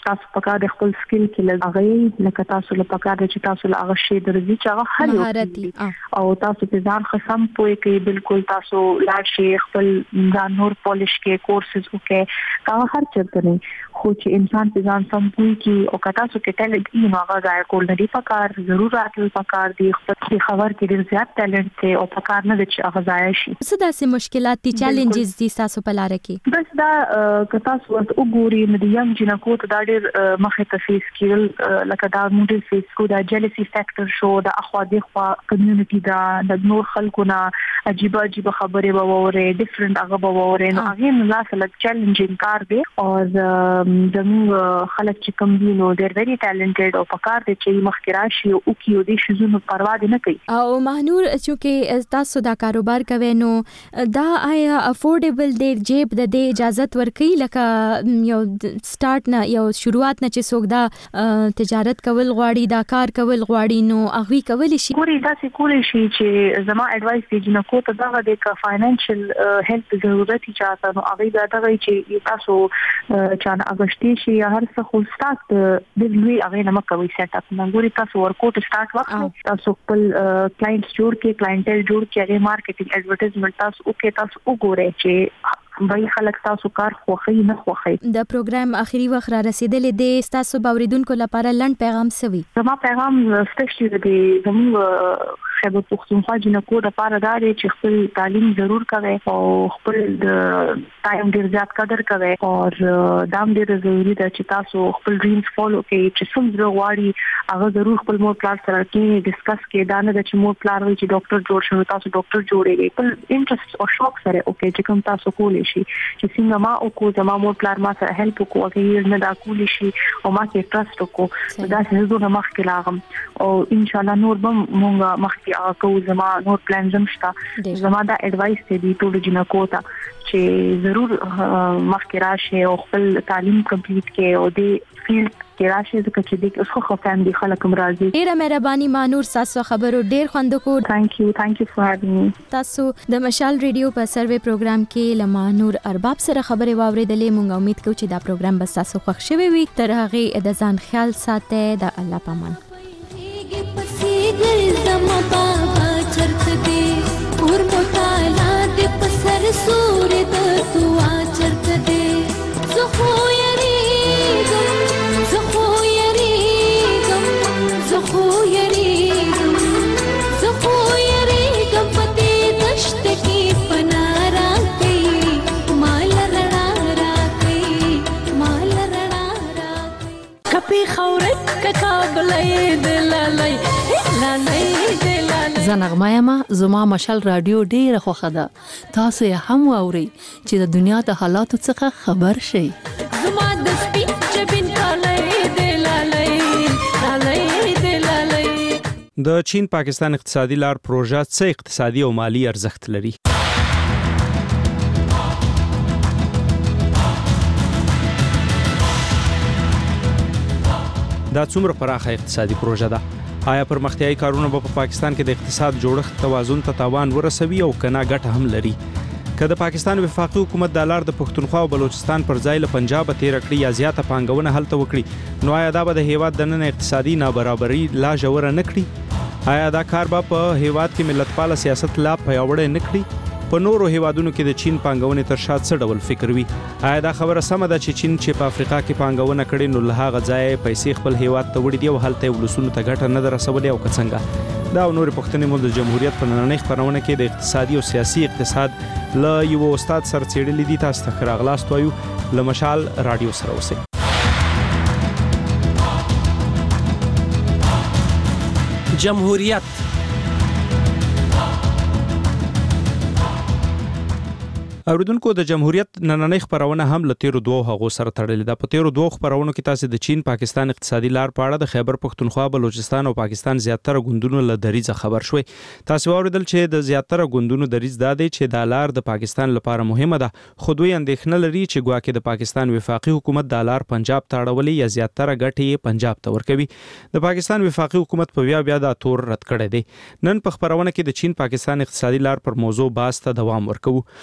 تاسو پکار د خپل سکل کې لږه لکه تاسو له پکار د چې تاسو له هغه شی درځي چې هغه حل او تاسو په ځان خصم پوي کې بالکل تاسو لا شي خپل ځان نور پالیش کې کورسز وکړي کا هر چرته نه خو چې انسان په ځان سم پوي کې او کتا سو کې ټالنت یې نو هغه ځای کول نه دی پکار ضرور راتل پکار دی خپل خبر کې ډیر زیات ټالنت او پکار نه د چې هغه ځای شي څه داسې مشکلات دي چیلنجز دي تاسو په لار کې بس دا کتا سو وګوري مې د یم جنکو ته دا ډیر مخه ته فیس کېل لکه دا موډل فیس کو دا جیلسی فیکټر شو دا اخوا دی خوا کمیونټي دا د نور خلکو نه عجیب خبرې ووره ډیفرنٹ هغه ووره نو هغه نه لا سره چیلنجینګ کار دی او زموږ خلک چې کوم دي نو ډېر ویری ټالنټډ او پکار دي چې مخکې راشي او کیو دي شزونو پروا دي نه کوي او مهنور چې تاسو دا کاروبار کوي نو دا آیا افورډیبل دی جیب د دې اجازه ورکړي لکه یو سٹارټ نه یو شروعات نه چې څوک دا تجارت کول غواړي دا کار کول غواړي نو هغه کول شي پوری دا څه کول شي چې زما اډوایس دی چې نو کوته دا د فاینانشل هیلپ ضرورت چاته نو هغه دا دی چې تاسو چانه اگستی شي هر څه خو سٹارټ د لوی هغه نه مکوي سیټ اپ نګوري تاسو ورکوټ سٹارټ وخت تاسو خپل کلاینټس جوړ کې کلاینټل جوړ کې هغه مارکیټینګ ایڈورټایزمنت تاسو وګورئ چې بای خلک تاسو کار خوخي نه خوخي د پروګرام اخیری وخت را رسیدلې د تاسو باوریدونکو لپاره لنډ پیغام سوي زما پیغام سپیشلی د زموږ خیبر پختونخوا جنکو د لپاره دا دی چې خپل تعلیم ضرور کوي او خپل د ټایم ډیر زیات قدر کوي او دا ډیر ضروری ده چې تاسو خپل ډریمز فالو کړئ چې څومره غواړي هغه ضرور خپل مور پلان سره کې ډیسکس کړئ دا نه چې مور پلان وي چې ډاکټر جوړ شي تاسو ډاکټر جوړئ خپل انټرست او شوق سره اوکې چې کوم تاسو کولای شي چې څنګه ما او کو زما مور پلان ما سره هیلپ وکړي چې نه دا کولای شي او ما کې ټرست وکړو دا څه زه نه مخکې لاغم او ان شاء الله نور به مونږ مخکې کو زما نور پلان زمشتا زما دا اډوایس دی ټول جنکو ته چې ضرور مخکې راشي او خپل تعلیم کمپلیټ کړي او د فیلډ کې راشي ځکه چې د اوس خو فیملی خلک هم راځي ډیره مهرباني مانور تاسو خبرو ډیر خوند کو ثانک یو فار هیوینګ می تاسو د مشال ریډیو په سروې پروګرام کې لمانور ارباب سره خبرې واوریدلې مونږ امید کوو چې دا پروګرام به تاسو خوښ شوي وي تر هغه د ځان خیال ساتئ د الله پامان زما بابا چرت دے اور مطالعہ دے پسر سور د دعا چرت دے زخو یری گم پتے دشت کی پنارا گئی مال رڑا را گئی کپی خورت ککابلې دلالای زنغمایما زما مشال رادیو ډیره خوښه ده تاسو یې هم واورئ چې د دنیا د حالاتو څخه خبر شئ زما د سپین چبین کالای دلالای د چین پاکستان اقتصادي لار پروژه څه اقتصادي او مالی ارزښت لري دا څومره پراخه اقتصادي پروژه ده آیا پرمختیايي کارونه په پاکستان کې د اقتصاد جوړښت توازن ته تاوان ورسوي او کنه ګټه هم لري که د پاکستان وفاقي حکومت د لار د پښتونخوا او بلوچستان پر ځای له پنجاب تیر کړی یا زیاته پانګونه هلته وکړي نو آیا دا به د هیواد د نن اقتصادي نابرابرۍ لا ژوره نه کړي آیا دا کار به په هیواد کې ملتپاله سیاست لا پیاوړی نه کړي په نورو هیوادونو کې د چین پانګونې تر شا څه ډول فکر وي آیا دا خبره سمه ده چې چین چې په افریقا کې پانګونه کړې نو له هغه ځایه پیسې خپل هیواد ته وړي دي او هلته ولسونو ته ګټه نه رسولې او که څنګه دا او نورې پوښتنې مو د جمهوریت په نننۍ خپرونه کې د اقتصادي او سیاسي اقتصاد له یو استاد سره څېړلې دي تاسو ته راغلاست وایو له مشال رادیو سره اوسئ جمهوریت اوریدونکو د جمهوریت نننۍ خبرونه هم له تیرو دوه هغو سره تړلې ده په تیرو دوه خبرونو کې تاسو د چین پاکستان اقتصادي لار په اړه د خیبر پختونخوا بلوچستان او پاکستان زیاتره ګوندونو له دریځه خبر شوي تاسو اوریدل چې د زیاتره ګوندونو دریځ دا دی چې د لار د پاکستان لپاره مهمه ده خو دوی اندېښنه لري چې ګواکې د پاکستان وفاقي حکومت د لار پنجاب ته اړولې یا زیاتره ګټې یې پنجاب ته ورکوي د پاکستان وفاقي حکومت په بیا دا تور رد کړی دی نن په خبرونه کې د چین پاکستان اقتصادي لار پر موضوع بحث ته دوام ورکوو خو نن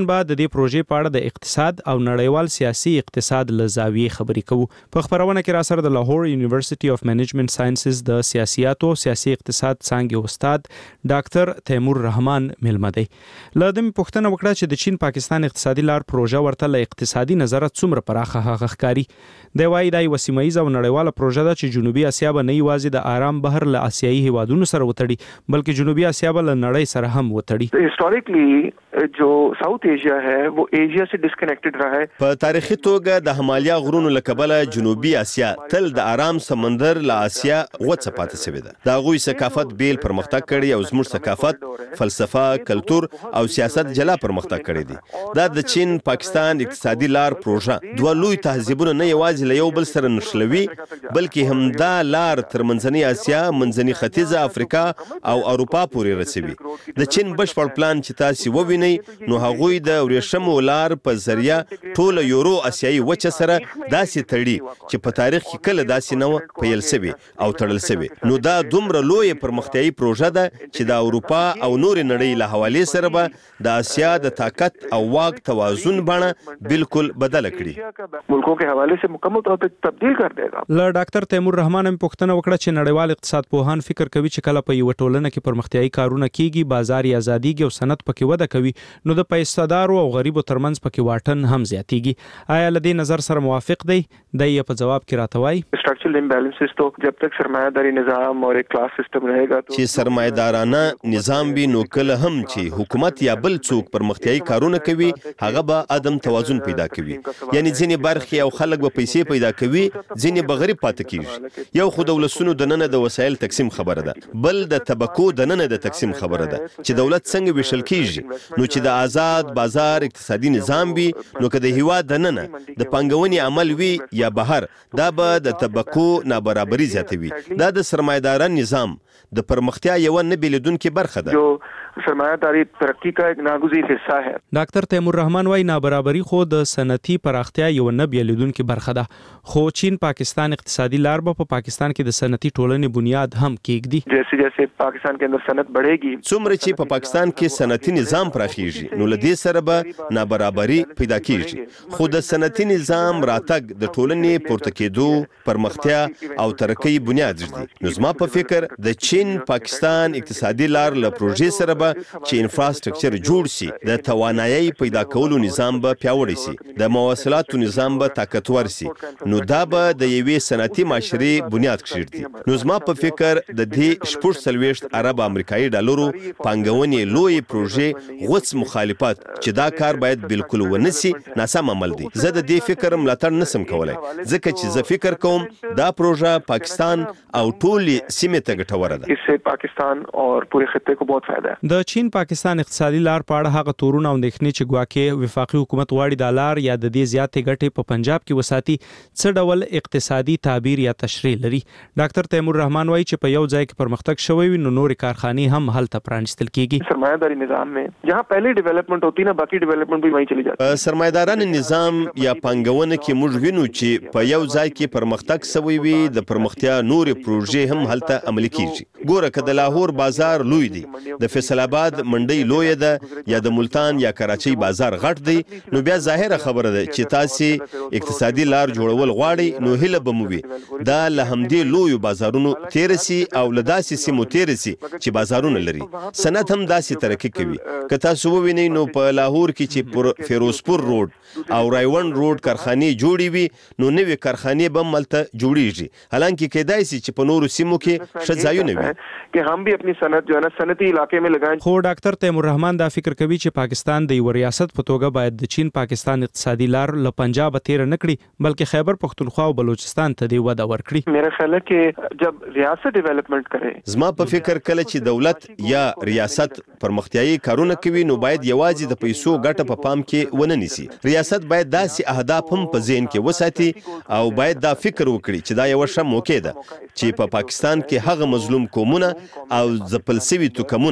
نن به د دې پروژې په اړه د اقتصاد او نړیوال سیاسي اقتصاد له زاویې خبرې کوو. په خبرونه کې را سره د لاهور یونیورسيټي اف منیجمنت ساينسز د سیاسياتو سیاسي اقتصاد څانګې استاد ډاکټر تیمور رحمان ملمه دی. له دې پوښتنه وکړه چې د چین پاکستان اقتصادي لار پروژه ورته له اقتصادي نظر څومره پراخه هغه ښکاري. دی وايي دا یو سیمایي او نړیواله پروژه ده چې جنوبي اسیا به نه یوازې د آرام بحر له آسیایي هیوادونو سره وتړي بلکې جنوبي اسیا به له نړۍ سره هم وتړي. हिस्टोरिकली जो south Asia है वो एशिया से डिस्कनेक्टेड रहा है. په تاریخي توګه د همالیا غرونو له کبله جنوبي اسیا تل د آرام سمندر له آسیا وڅ پاتې شوی ده. دا غوي ثقافت بیل پرمختګ کړي او زموږ ثقافت فلسفه کلچر او سیاست جلا پرمختګ کړي دي. دا د چین پاکستان اقتصادي لار پروژه دوه لوی تهذیبونه نه یوازې له یو بل سره نښلوي بلکې همدا لار تر منځنۍ اسیا منځنۍ ختیځه افریقا او اروپا پورې رسوي. د چین بشپړ پلان چې تاسو ووینئ نو هغوی د ورېښمو لار په ذریعہ ټول یورو اسیایي وچه سره داسې تړي چې په تاریخ کې کله داسې نه و پیل شوی او تړل شوی. نو دا دومره لوی پرمختیايي پروژه ده چې د اروپا او نور نړۍ له حوالې سره به د اسیا د طاقت او واک توازن بڼه بالکل بدل کړي. ملکوں کے حوالے سے مکمل طور پر تبدیل کر دے گا. له ډاکټر تیمور رحمان هم پوښتنه وکړه چې نړیوال اقتصاد پوهان فکر کوي چې کله په یو ټولنه کې پرمختیايي کارونه کیږي بازار یا ازاديږي او صنعت پکې وده کوي نو د پیسادارو او غریبو ترمنځ پکې واټن هم زیاتیږي. آیا له دې نظر سره موافق دی؟ د یې په جواب کې راته وایي स्ट्रक्चरल इम्बैलेंसेस तो जब तक सरमायादारी निजाम और एक क्लास सिस्टम रहेगा तो چې سرمایدارانه نظام وي نو کله هم چې حکومت یا بل څوک پرمختیايي کارونه کوي هغه به عدم توازن پیدا کوي. یعنی ځینې برخې او خلک به پیسې پیدا کوي ځینې به غریب پاتې کیږي. یو خو دولتونو د نن د وسایل تقسیم خبره ده بل د طبقو د نن د تقسیم خبره ده چې دولت څنګه ویشل کیږي. نو چې د آزاد بازار اقتصادي نظام وي نو که د هیواد د نن د پانګونې عمل وي یا بهر دا به د طبقو نابرابري زیاتوي. دا د سرمایداران نظام د پرمختیا یو نه بیلیدونکې برخه ده. جو سرمایداری ترقی کا ایک ناگزیر حصہ ہے. ډاکټر تیمور رحمان وايي نابرابري خو د صنعتي پراختیا یو نه بیلیدونکې برخه ده خو چین پاکستان اقتصادي لار په پاکستان کې د صنعتي ټولنې بنیاد هم کېږدي. جیسے جیسے پاکستان کے اندر صنعت بڑھے گی څومره چې په پاکستان کې صنعتي نظام پراخیږي نو له دې سره به نابرابري پیدا کیږي. خو د صنعتي نظام راتګ د ټولنې پورته کېدو پرمختیا او ترقۍ بنیاد دی. نو زما په فکر د چین پاکستان اقتصادي لار له پروژې سره به چې انفراستراکچر جوړ شي د توانایي پیدا کولو نظام به پیاوړی شي د مواصلاتو نظام به طاقتور شي نو دا به د یوې صنعتي معاشرې بنیاد کېږدي. نو زما په فکر د دې 40 عرب امریکایي ډالرو پانګونې لوی پروژې غوڅ مخالفت چې دا کار باید بالکل ونسي ناسم عمل دی. زه د دې فکر ملاتړ نسم کولای ځکه چې زه فکر کوم دا پروژه پاکستان او ټول سیمې ته ګټوره ده. اس سے پاکستان اور پورے خطے کو بہت فائدہ ہے. د چین پاکستان اقتصادي لار په اړه هغه تورونه او اندېښنې چې ګواکې وفاقي حکومت غواړي د لار یا د دې زیاتې ګټې په پنجاب کې وساتي څه ډول اقتصادي تعبیر یا تشریح لري. ډاکټر تیمور رحمان وايي چې په یو ځای کې پرمختګ شوی وي نو نورې کارخانې هم هلته پرانیستل کیږي. سرمایداری نظام میں جہاں پہلے ڈیولپمنٹ ہوتی نا باقی ڈیولپمنٹ بھی وہیں چلی جاتی ہے. سرمایداران نظام یا پانګونه کې موږ وینو چې په یو ځای کې پرمختګ شوی وي د پرمختیا نورې پروژې هم هلته عملي کیږي. ګوره که د لاهور بازار لوی دی د فیصل آباد منډي لوی ده یا د ملتان یا کراچۍ بازار غټ دی نو بیا ظاهره خبره ده چې تاسو اقتصادي لار جوړول غواړي نو هله بموي دا له همدې لوی بازارونو تیرسي او لداسي سیمو تیرسي چې بازارونه لري. صنعت هم داسي ترقی کوي. که تاسو ووینئ نو په لاهور کې چې پر فیروزپور روډ او رایوند روډ کارخانې جوړې وي نو نوې کارخانې به ملته جوړیږي. حالانکه کېدای شي چې په نورو سیمو کې ښه ځایونه وي کہ ہم بھی اپنی صنعت جو ہے نا صنعتی علاقے میں لگائیں. خو ډاکټر تیمور رحمان دا فکر کوي چې پاکستان د یو ریاست په توګه باید د چین پاکستان اقتصادي لار له پنجاب تیر نه کړي بلکې خیبر پختونخوا او بلوچستان ته دی وده ورکړي. میرا خیال ہے کہ جب ریاست ڈیولپمنٹ کرے زما په فکر کله چې دولت یا ریاست پرمختیايي کارونه کوي نو باید یوازې د پیسو ګټه په پام کې ونه نیسي. ریاست باید داسې اهداف هم په ذهن کې وساتي او باید دا فکر وکړي چې دا یو ښه موقع ده چې په پاکستان کې هغه مظلوم قومونه او ځپل شوي توکمونه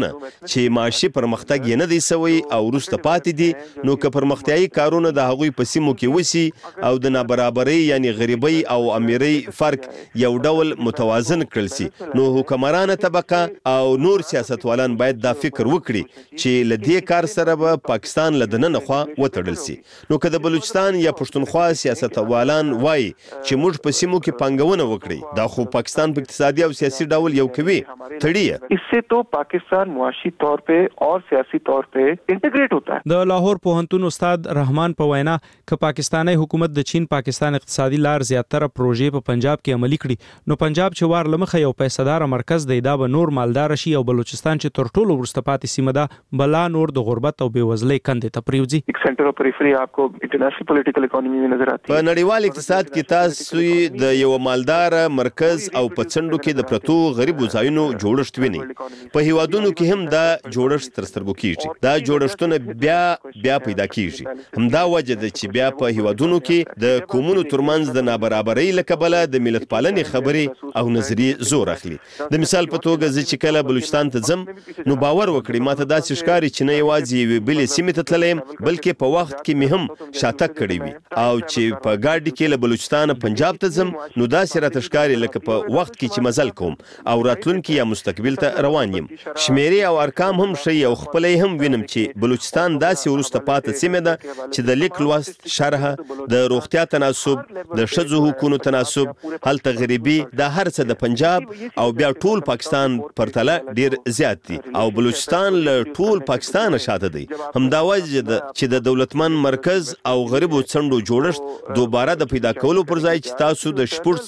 چې معاشي پرمختګ یې نه دی سوی او وروسته پاتې دي، نو که پرمختیایي کارونه د هغوی په سیمو کې وسی او د نابرابرۍ یعنی غریبۍ او امیرۍ فرق یو ډول متوازن کړل سي، نو حکمرانه طبقه او نور سیاستوالان باید دا فکر وکړي چې له دې کار سره به پاکستان له دننه خوا وتړل سي. نو که د بلوچستان یا پښتونخوا سیاستوالان وایي چې موږ په سیمو کې پانګونه وکړي، دا خو پاکستان په اقتصادي او سیاسي ډول یو کوي تړي. इससे तो पाकिस्तान मुआशी तौर पे और सियासी तौर पे इंटीग्रेट होता है. د لاهور پوهنتون استاد رحمان په وینا ک پاکستاني حکومت د چین پاکستان اقتصادي لار زیاتره پروژې په پنجاب کې عملي کړي، نو پنجاب چې وار لمخه یو پیسدار مرکز دی، دا به نور مالدار شي، او بلوچستان چې تر ټولو ورسته پاتې سیمه ده بلا نور د غربت او بیوزلۍ کندې ته پریوځي. एक सेंटर ऑफ पेरिफेरी आपको इंटरनेशनल पॉलिटिकल इकोनॉमी में नजर आती है. په نړیوال اقتصاد کې تاسو د یو مالدار مرکز او په څنډو کې د پرتو غریبو ځایونو جوړښت ویني. په هیوادونو کې هم دا جوړښت تر سترګو کیږي. دا جوړښتونه بیا پیدا کیږي. همدا وجه ده چې بیا په هیوادونو کې د قومونو ترمنځ د نابرابرۍ له کبله د ملت پالنې خبرې او نظریې زور اخلي. د مثال په توګه زه چې کله بلوچستان ته ځم، نو باور وکړئ ماته داسې ښکاري چې نه یوازې یوې بلې سیمې ته تللی یم، بلکې په وخت کې مې هم شاتګ کړی وي، او چې په ګاډي کې له بلوچستانه پنجاب ته ځم، نو داسې راته ښکاري لکه په وخت کې چې مزل کوم او راتلونکي یا مستقبل ته روان یم. شمیرې او ارقام هم ښیي او خپله یې هم وینم چې بلوچستان داسې وروسته پاتې سیمه ده چې د لیک لوست شرح، د روغتیا تناسب، د ښځو حقونو تناسب، هلته غریبي، دا هر څه د پنجاب او بیا ټول پاکستان پرتله ډیر زیات دي، او بلوچستان له ټول پاکستان شاته دی. همدا وجه ده چې د دولتمن مرکز او غریبو څنډو جوړښت دوباره د پیدا کولو پر ځای چې تاسو د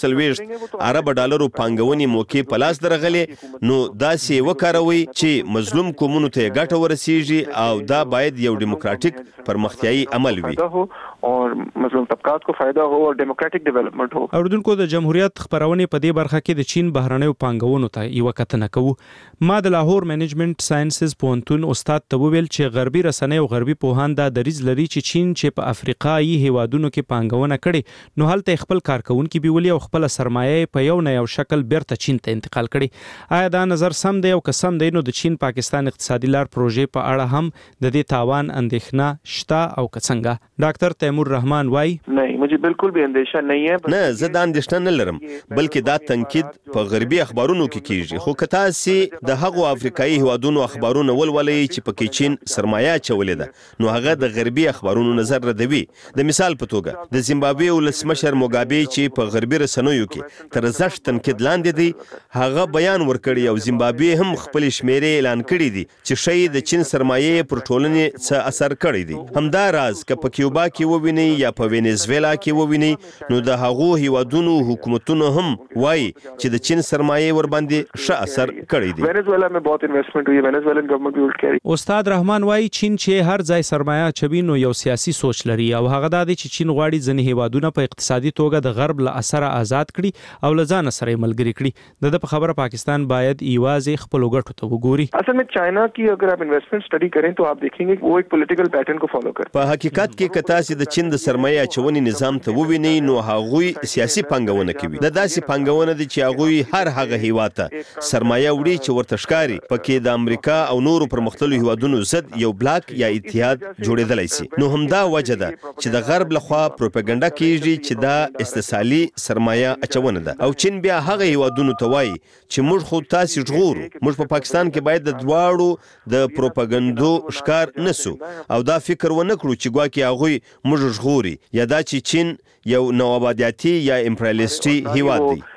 40 ارب ډالرو پانګونې موقع په لاس درغلې، نو داسې وکاروي چې مظلوم قومونو ته ګټه ورسیږي، او دا باید یو ډیموکراټیک پرمختیایي عمل وي और مظلوم طبقات کو فائدہ हो और डेमोक्रेटिक डेवलपमेंट हो. اوردونکو د جمهوریت خبرونه په دې برخه کې د چین بهرنیو پانګونو ته یو کتنه کوو. ما د لاهور منیجمنت ساينسز پوهنتون استاد ته وویل چې غربي رسنۍ او غربي پوهان دا دریځ لري چې چین چې په افریقایي هیوادونو کې پانګونه کړي، نو هلته خپل کارکونکو بیولي او خپل سرمایه په یو نه یو شکل بیرته چین ته انتقال کړي. آیا دا نظر سم دی او که سم دی، نو د چین پاکستان اقتصادي لار پروژې په اړه هم د دې تاوان اندېښنه شته او که څنګه؟ ډاکټر تیمور رحمان وای नहीं, मुझे बिल्कुल भी अंदेशा नहीं है. نه زه دا اندېښنه نه لرم، بلکې دا تنقید په غربي اخبارونو کې کیږي. خو که تاسې د هغو افریقایي هیوادونو اخبارونه ولولئ چې پکې چین سرمایه اچولې ده، نو هغه د غربي اخبارونو نظر ردوي. د مثال په توګه د زیمبابوې ولسمشر موګابي چې په غربي رسنیو کې تر زښت تنقید لاندې دی، هغه بیان ورکړی او زیمبابوې هم خپل شمیرې اعلان کړي دي چې شاید د چین سرمایه پر ټولنې څه اثر کړی دی. همدا راز که په کیوبا کې ووینئ یا په وینزویلا کې ووینئ، نو د هغو هیوادونو حکومتونو هم وایي چې د چین سرمایه ور باندې ښه اثر کړی دی. वेनेजुएला में बहुत इन्वेस्टमेंट हुई है, वेनेजुएलन गवर्नमेंट भी उल्ट कह रही है. استاد رحمان وای چین چې هر ځای سرمایه اچوي، نو یو سیاسي سوچ لري، او هغه دا دی چې چین غواړي ځینې هیوادونه په اقتصادي توګه د غرب له اثر آزاد کړي او له ځان سره ملګری کړي. د په خبره پاکستان باید ایوازې خپل ګټو ته وګوري. اصل में चाइना की अगर आप इन्वेस्टमेंट स्टडी करें तो आप देखेंगे कि वो एक पॉलिटिकल पैटर्न को फॉलो करता है. په حقیقت کې که تاسې د چین د سرمایه اچونې نظام ته ووینئ، نو هغوی سیاسي پانګونه کوي. د داسې پانګونه دي چې هغوی هر هغه هیواد ته سرمایه وړي چې ورته ښکاري پکې د امریکا او نورو پرمختللو هیوادونو ضد یو بلاک یا اتحاد جوړېدلی سي. نو همدا وجه ده چې د غرب لخوا پروپاګاندا کیږي چې دا استثالي سرمایه اچونه ده، او چین بیا هغه هیوادونو ته وایي چې موږ خو تاسې ژغورو. موږ په پاکستان کې باید د دواړو د پروپاګاندا ښکار نسو او دا فکر ونه کړو چې ګواکې هغوی موږ ژغوري، یا دا چې چین یو نوآبادیاتي یا امپریالیسټي هیواد دی.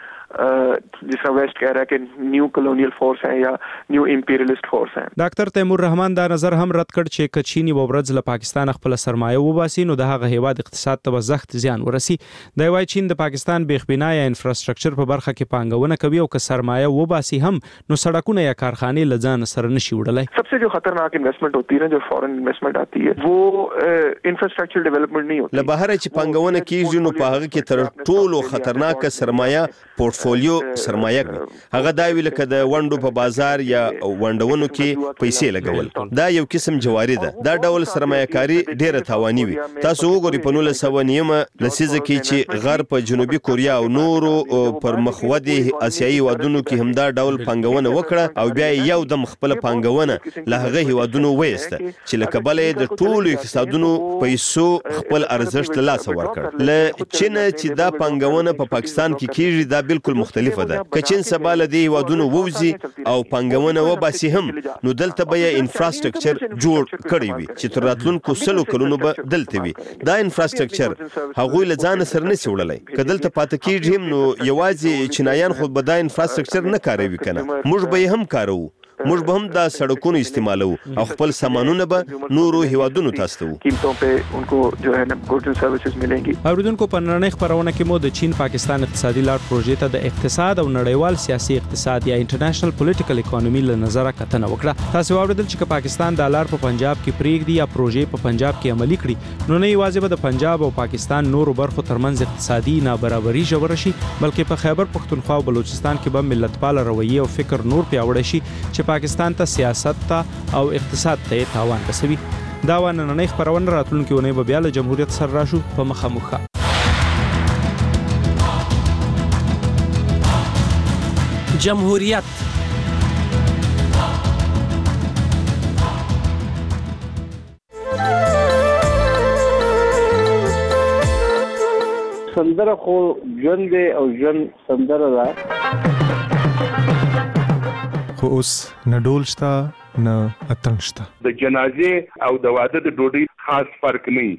जिस तरह वेस्ट कह रहा है कि न्यू कॉलोनियल फोर्स है या न्यू इंपीरियलिस्ट फोर्स है. ډاکټر تیمور رحمان دا نظر هم رد کړ چې کچینی وبرز له پاکستان خپل سرمایه وباسي، نو د هغه هیواد اقتصاد ته زخت زیان ورسي. دا وایي چین د پاکستان بیخبنا یا انفراستراکچر په برخه کې پانګونه کوي، او که سرمایه وباسي هم، نو سړکونه یا کارخانې لځان سره نشي وړلای. सबसे जो खतरनाक इन्वेस्टमेंट होती है ना, जो फॉरेन इन्वेस्टमेंट आती है, वो इंफ्रास्ट्रक्चर डेवलपमेंट नहीं होती. له بهر چې پانګونه کیږي، نو په هغه کې تر ټولو خطرناک سرمایه پورټفولیو سرمایه کړي هغه دا ویل کده د ونډو په بازار یا ونډونو کې پیسې لګول دا یو قسم جواری ده دا ډول سرمایه‌کاري ډیره تاواني وي تاسو وګورئ په 1990 لسیزه کې چې غرب په جنوبي کوریا او نورو پر مخودي آسیایي هیوادونو کې همدا ډول پانګونه وکړه او بیا یو د خپل پانګونه له هغه هیوادونو وېسته چې لکه بلې د ټولو اقتصادونو پیسو خپل ارزښت له لاسه ورکړ ل چین چې دا پانګونه په پاکستان کې کیږي دا بالکل مختلفه ده که چین سباله دی هیوادونو ووزي او پانګونه وباسي هم نو دلته به انفراستراکچر جوړ کړی وي چې تر راتلونکو 100 کلونو به دلته وي دا انفراستراکچر هغه له ځان سره نه سوړلای کدلته پاتې کیږي هم نو یوازې چینایان خو به دا انفراستراکچر نه کاروي کنه موږ به هم کارو موږ به هم دا سړکونه استعمالو او خپل سامانونه به نورو هیوادونو تاسو قیمتوں पे उनको जो है ना गुड्स एंड सर्विसेज मिलेंगी اوریدونکو په نړۍ خبرونه کې مو د چین پاکستان اقتصادي لار پروژې ته د اقتصاد او نړیوال سیاسي اقتصاد یا انټرنیشنل پولیټیکل اکانومي له نظره کتنه وکړه تاسو اوریدل چې پاکستان د لار په پنجاب کې پریږدي یا پروژې په پنجاب کې عملي کړي نو نه یوازې به د پنجاب او پاکستان نورو برخو ترمنځ اقتصادي نابرابري ژور شي بلکې په خیبر پختونخوا او بلوچستان کې به ملتپال رویه او فکر نور پیاوړی شي چې پاکستان ته سیاست ته او اقتصاد ته تاوان رسوي دا ونه خبرونه راتلونکي ونه به بیا له جمهوریت سره راشو په مخامخه جمهوریت سندره خو ژوند دی او ژوند سندره ده خو اوس نه ډول شته نه اتڼ شته د جنازې او د واده د ډوډۍ خاص فرق نه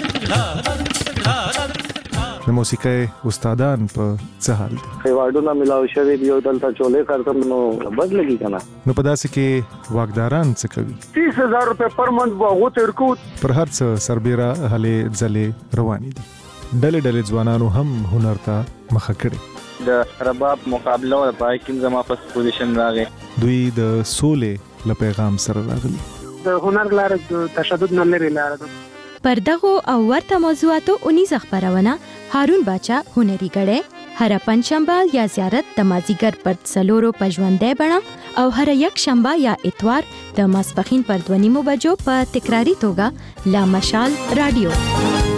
د موسیقۍ استادان په څه حال دي خیواډونه ملاو شوی دی او دلته چولې کارتم نو بد لګي کنه نو په داسې کې واګداران څه کوي 30000 روپے پر منث به ترکو پر هر څه سربېره هلې ځلې روانې دي ډلې ډلې ځوانانو هم هنر ته مخه کړي د رباب مقابله او پای کې زما په پوزیشن راغی دوی د سولې له پیغام سره راغلي د هنر لار د تشدد نه لري لار پر دغه او ورته موضوعاتو 19 خبرونه هارون باچا هنري غړې هر پنځشنبه یا زیارت د مازیګر پر څلورو پژوندې بڼه او هر یک شنبه یا اتوار د ماسپخین پر 2:30 بجو په تکراری توګه لا مشال رادیو